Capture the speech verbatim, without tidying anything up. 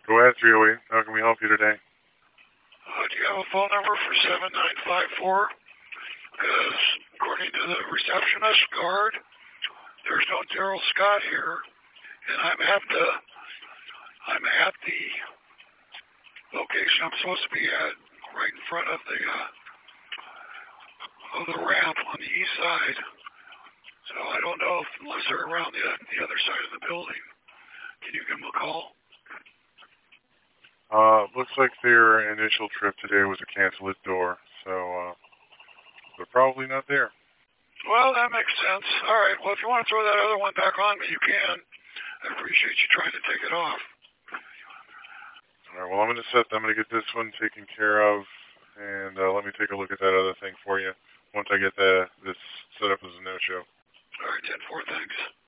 Go ahead, three oh eight. How can we help you today? Uh, do you have a phone number for seven nine five four? Because according to the receptionist guard, there's no Daryl Scott here, and I'm at the I'm at the location I'm supposed to be at, right in front of the uh, of the ramp on the east side. So I don't know if, unless they're around the the other side of the building. Can you give them a call? Uh, looks like their initial trip today was a canceled door, so uh, they're probably not there. Well, that makes sense. All right. Well, if you want to throw that other one back on me, you can. I appreciate you trying to take it off. All right. Well, I'm going to set. I'm going to get this one taken care of, and uh, let me take a look at that other thing for you once I get the this set up as a no-show. All right, ten four. Thanks.